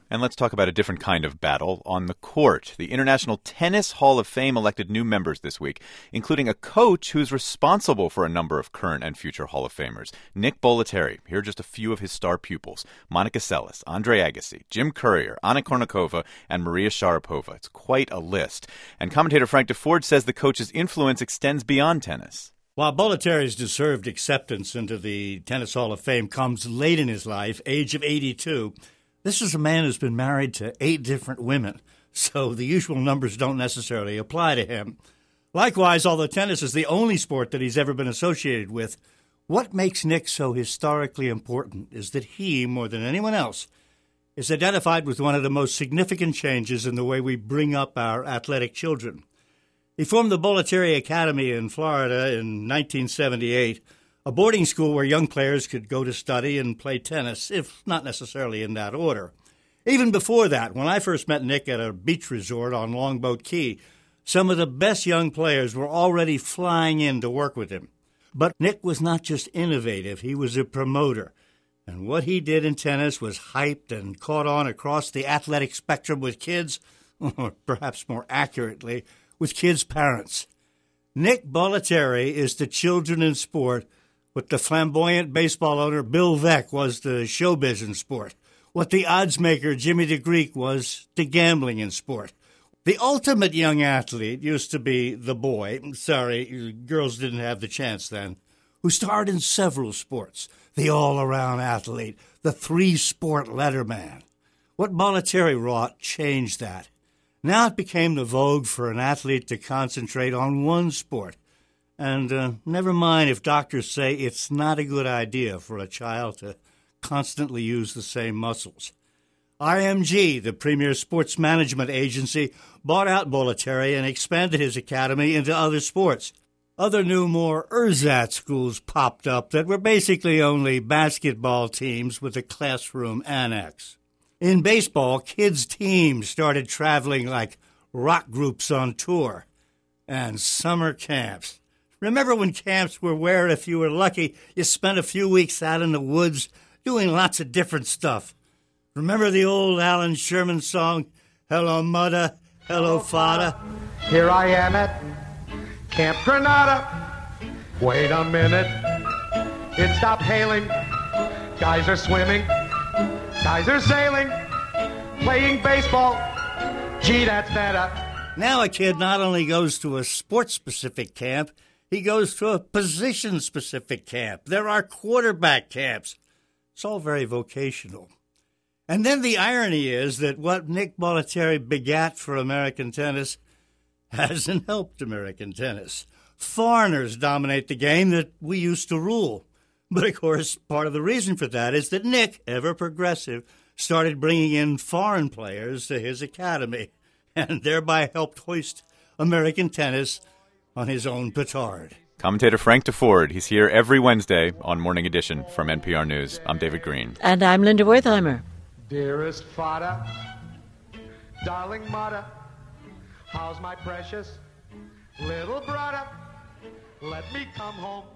And let's talk about a different kind of battle on the court. The International Tennis Hall of Fame elected new members this week, including a coach who's responsible for a number of current and future Hall of Famers. Nick Bollettieri. Here are just a few of his star pupils. Monica Seles, Andre Agassi, Jim Courier, Anna Kournikova, and Maria Sharapova. It's quite a list. And commentator Frank Deford says the coach's influence extends beyond tennis. While Bollettieri's deserved acceptance into the Tennis Hall of Fame comes late in his life, age of 82, this is a man who's been married to 8 different women, so the usual numbers don't necessarily apply to him. Likewise, although tennis is the only sport that he's ever been associated with, what makes Nick so historically important is that he, more than anyone else, is identified with one of the most significant changes in the way we bring up our athletic children. He formed the Bollettieri Academy in Florida in 1978, a boarding school where young players could go to study and play tennis, if not necessarily in that order. Even before that, when I first met Nick at a beach resort on Longboat Key, some of the best young players were already flying in to work with him. But Nick was not just innovative, he was a promoter. And what he did in tennis was hyped and caught on across the athletic spectrum with kids, or perhaps more accurately, with kids' parents. Nick Bollettieri is to children in sport what the flamboyant baseball owner Bill Veeck was to showbiz in sport, what the odds maker Jimmy DeGreek was to gambling in sport. The ultimate young athlete used to be the boy, sorry, girls didn't have the chance then, who starred in several sports, the all-around athlete, the 3-sport letterman. What Bollettieri wrought changed that. Now it became the vogue for an athlete to concentrate on one sport. And never mind if doctors say it's not a good idea for a child to constantly use the same muscles. IMG, the premier sports management agency, bought out Bollettieri and expanded his academy into other sports. Other new, more ersatz schools popped up that were basically only basketball teams with a classroom annex. In baseball, kids' teams started traveling like rock groups on tour. And summer camps. Remember when camps were where, if you were lucky, you spent a few weeks out in the woods doing lots of different stuff? Remember the old Alan Sherman song, Hello Mudda, Hello Fada? Here I am at Camp Granada. Wait a minute, it stopped hailing. Guys are swimming, guys are sailing, playing baseball. Gee, that's better. Now a kid not only goes to a sports-specific camp, he goes to a position-specific camp. There are quarterback camps. It's all very vocational. And then the irony is that what Nick Bollettieri begat for American tennis hasn't helped American tennis. Foreigners dominate the game that we used to rule. But, of course, part of the reason for that is that Nick, ever progressive, started bringing in foreign players to his academy and thereby helped hoist American tennis on his own petard. Commentator Frank Deford. He's here every Wednesday on Morning Edition from NPR News. I'm David Green. And I'm Linda Wertheimer. Dearest Fada, darling Mudda, how's my precious little brother? Let me come home.